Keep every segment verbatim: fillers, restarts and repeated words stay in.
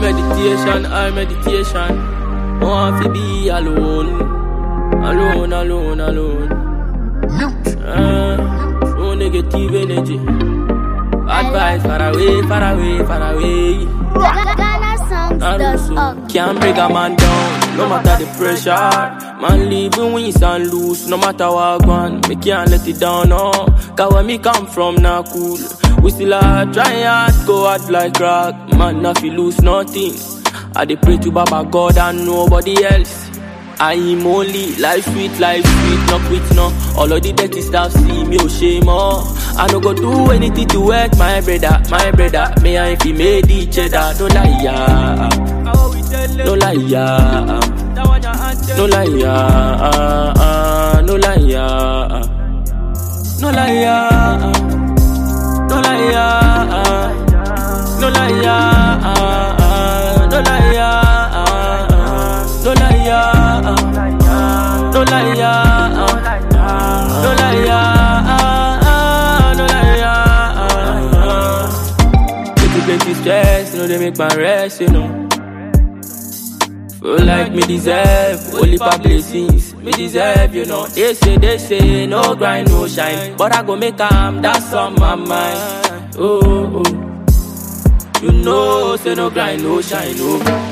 meditation, I meditation. Want to be alone, alone, alone, alone. Uh, no negative energy. Advice far away, far away, far away. Can't break a man down, no matter the pressure. Man living wins and lose, no matter what I want. Me can't let it down, no. Cause where me come from, now cool. We still are trying hard, go hard like rock. Man, nothing lose nothing. I dey pray to Baba God and nobody else. I am only life sweet, life sweet, no quit no. All of the dirty stuff see me oh shame oh. I no go do anything to hurt my brother, my brother. Me and if he made each other, no lie yeah, no lie yeah, no lie yeah, no lie yeah, no lie yeah, no lie yeah, no lie yeah, no lie yeah. No liar, no liar, no liar, no liar. Plenty, plenty stress, you know they make my rest, you know. Feel like me deserve only for blessings, me deserve, you know. They say, they say, no grind, no shine, but I go make them, that's on my mind. Oh, oh. You know, say no grind, no shine, no.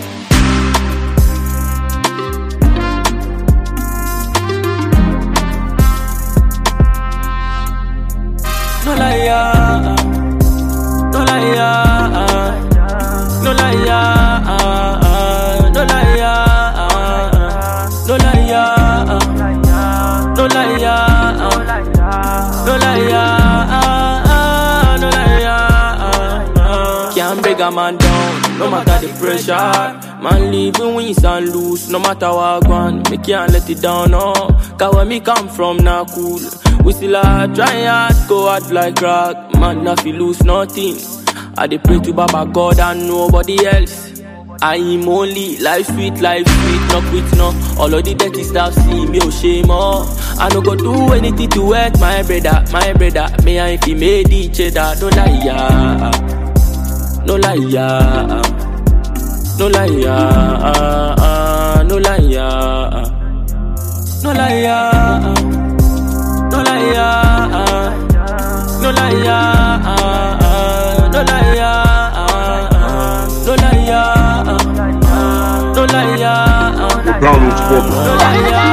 No liar, no liar, no liar, no liar, no liar, no liar, no liar, no liar. Can't break a man down, no matter the pressure. Man living wins and lose, no matter what I want. Me can't let it down, no. Cause where me come from, now cool. We still are trying hard, go hard like rock. Man, nothing lose nothing. I dey pray to Baba God and nobody else. I am only life sweet, life sweet, no quit no. All of the dirty stuff see me oh shame oh. I no go do anything to hurt my brother, my brother. Me and if he made each other, no liar, no liar, no liar, no liar, no liar. No liar, no liar, no liar, no liar, no liar, no liar.